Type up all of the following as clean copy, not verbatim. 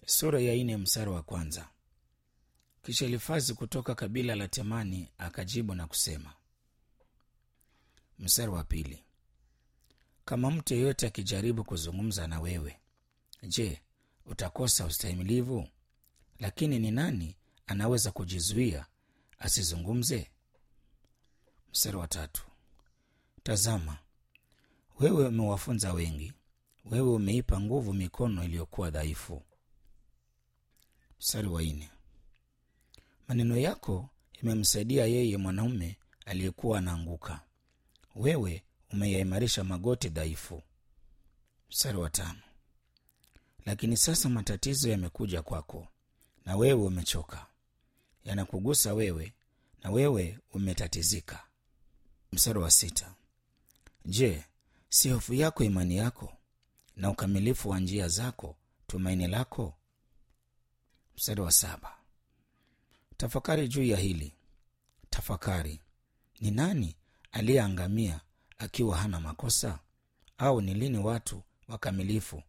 Sura ya 4 mstari wa kwanza. Kisha Elifazi kutoka kabila la Temani akajibu na kusema. Mstari wa pili. Kama mtu yeyote akijaribu kuzungumza na wewe, je, utakosa ustahimilivu? Lakini ni nani anaweza kujizuia asizungumze? Mstari wa tatu. Tazama, wewe umewafunza wengi, wewe umeipa nguvu mikono iliyokuwa dhaifu. Mstari wa 4. Maneno yako yamemsaidia yeye mwanaume aliyekuwa anaanguka, wewe umeyaimarisha magoti dhaifu. Mstari wa 5. Lakini sasa matatizo yamekuja kwako, na wewe umechoka, yanakugusa wewe, na wewe umetatizika. Mstari wa 6. Je, si hofu yako imani yako, na ukamilifu wa njia zako tumaini lako? Mstari wa 7. Tafakari juu ya hili, tafakari. Ni nani aliyeangamia akiwa hana makosa? Au ni lini watu wakamilifu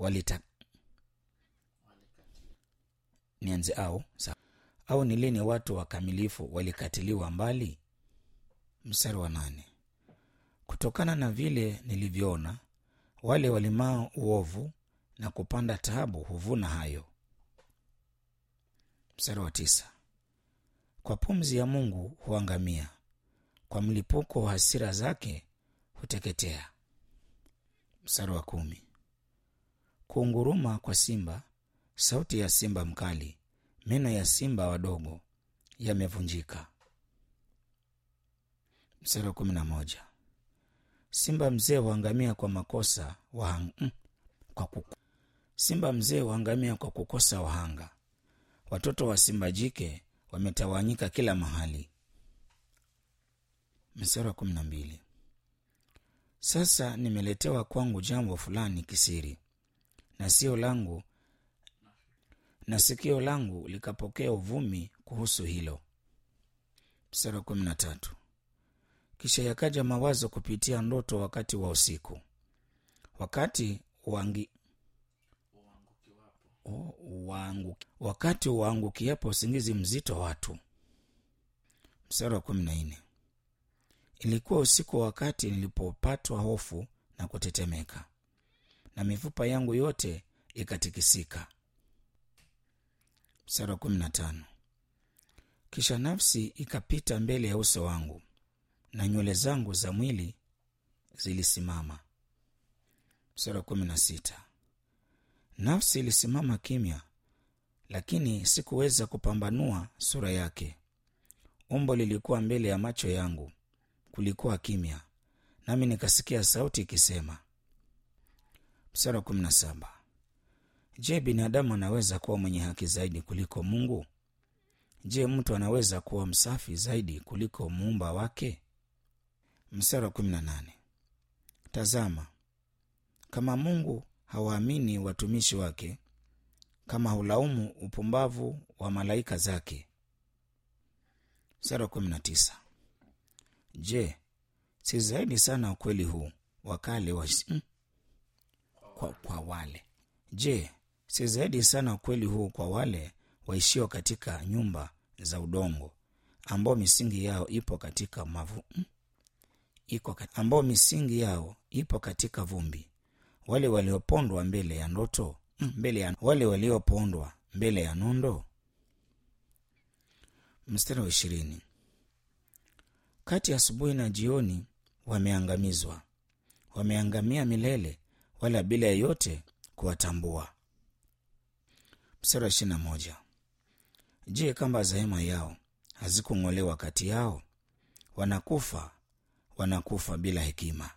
au ni lini watu wakamilifu walikatiliwa mbali? Mstari wa 8. Kutokana na vile nilivyoona, wale walimao uovu na kupanda taabu huvuna hayo. Mstari wa 9. Kwa pumzi ya Mungu huangamia, kwa mlipuko wa hasira zake huteketea. Mstari wa 10. Kuunguruma kwa simba, sauti ya simba mkali, meno ya simba wadogo yamevunjika. Mstari wa 11. Simba mzee huangamia kwa makosa simba mzee huangamia kwa kukosa wahanga. Watoto wa simba jike wametawanyika kila mahali. Mstari wa 12. Sasa nimeletewa kwangu jambo fulani kisiri, na sikio langu likapokea uvumi kuhusu hilo. Mstari wa 13. Kisha yakaja mawazo kupitia ndoto wakati wa usiku, wakati waangukiapo usingizi mzito watu. Mstari wa 14. Ilikuwa usiku wakati nilipopatwa hofu na kutetemeka, na mifupa yangu yote ikatikisika. Mstari wa 15. Kisha nafsi ikapita mbele ya uso wangu, na nywele zangu za mwili zilisimama. Mstari wa 16. Nafsi ilisimama kimya, lakini sikuweza kupambanua sura yake. Umbo lilikuwa mbele ya macho yangu, kulikuwa kimya, nami nikasikia sauti ikisema. Mstari wa 17. Je, binadamu anaweza kuwa mwenye haki zaidi kuliko Mungu? Je, mtu anaweza kuwa msafi zaidi kuliko muumba wake? Mstari wa 18. Tazama, kama Mungu hawaamini watumishi wake, kama hulaumu upumbavu wa malaika zake. Mstari wa 19. Je, si zaidi sana ukweli huu wakale kwa wale? Je, si zaidi sana ukweli huu kwa wale waishio katika nyumba za udongo, ambao misingi yao ipo katika ipo katika vumbi, wale waliopondwa mbele ya ndoto, wale waliopondwa mbele ya nondo. Mstari wa 20. Kati ya asubuhi na jioni wameangamizwa, wameangamia milele, wala bila yeyote kuwatambua. Mstari wa 21. Je, kamba za hema yao hazikung'olewa kati yao? Wanakufa bila hekima.